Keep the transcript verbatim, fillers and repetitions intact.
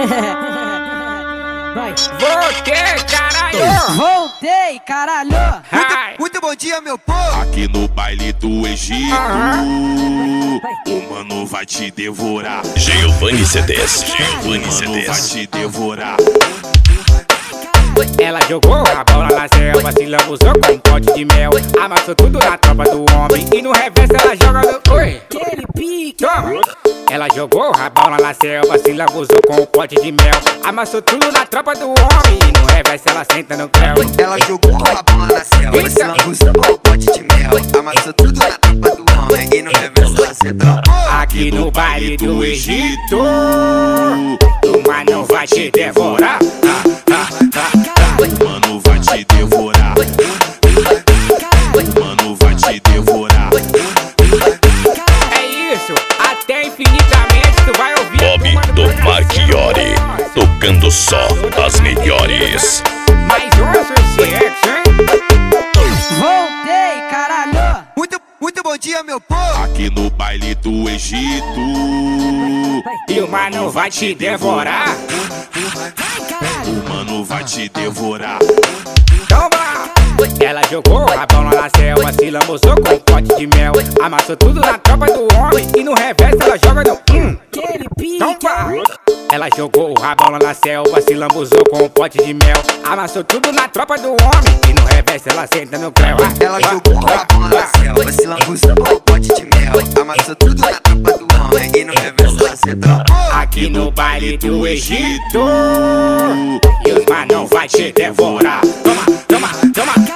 Vai. Voltei, caralho! Voltei, caralho! Ai. Muito bom dia, meu povo! Aqui no baile do Egito, Aham. o mano vai te devorar. Giovanni C Ds, Giovanni O C mano vai Ds. te devorar. Ela jogou a bola na selva, se lambuzou com um pote de mel. Amassou tudo na tropa do homem e no reverso ela joga no... Oi! Aquele pique! Toma! Ela jogou a bola na selva, se lambuzou com um pote de mel. Amassou tudo na tropa do homem e no reverso ela senta no creu. Ela jogou a bola na selva, se lambuzou com um pote de mel. Amassou tudo na tropa do homem e no reverso ela senta. Aqui no baile do Egito, o mano vai te devorar. Ah, ah, ah. O mano vai te devorar. O mano vai te devorar. É isso, até infinitamente tu vai ouvir. Bob do Marchiori, tocando só as melhores. Mais um sucesso, hein? Voltei, caralho! Muito, muito bom dia, meu povo! Aqui no baile do Egito, E o mano vai te devorar. o mano vai te devorar. Toma! Ela jogou a bola na selva, se lambuzou com um pote de mel. Amassou tudo na tropa do homem e no reverso ela joga no... Hum. Aquele pique! Toma! Ela jogou a bola na selva, se lambuzou com um pote de mel. Amassou tudo na tropa do homem e no reverso ela senta no creu. Ela jogou a bola na selva, se lambuzou com um pote de mel. Amassou tudo na tropa do homem e no reverso ela senta. Aqui no baile do Egito, e os manão vai te devorar. Toma, toma, toma.